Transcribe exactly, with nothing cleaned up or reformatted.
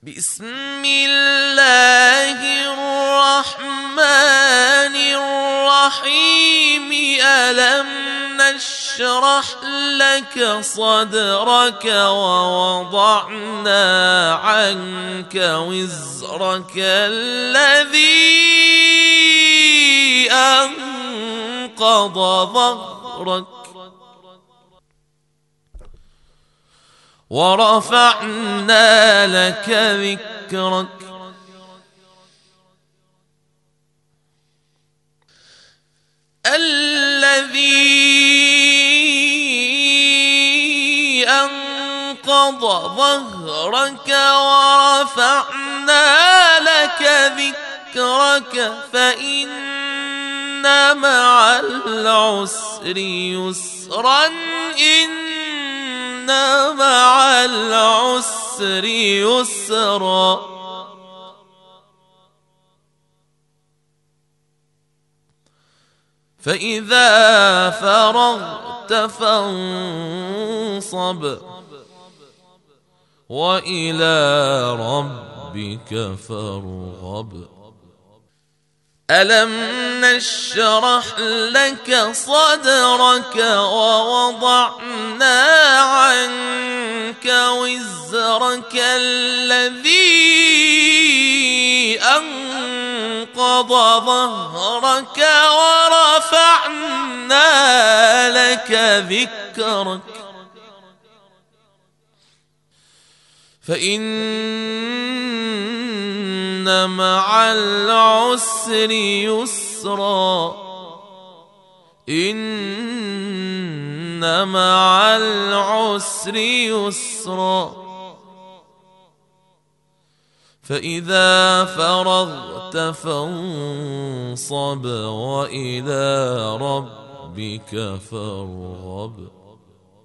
بسم الله الرحمن الرحيم. ألم نشرح لك صدرك ووضعنا عنك وزرك الذي أنقض ظهرك ورفعنا لك ذكرك. الذي أنقض ظهرك ورفعنا لك ذكرك فإن مع العسر يسرا. إن مع العسر يسرا. فإذا فرغت فانصب وإلى ربك فارغب. ألم نشرح لك صدرك ووضعنا عنك وزرك الذي أنقض ظهرك ورفعنا لك ذكرك فإن مع العسر يسرا. إن مع العسر يسرا. فإذا فرغت فانصب وإلى ربك فارغب.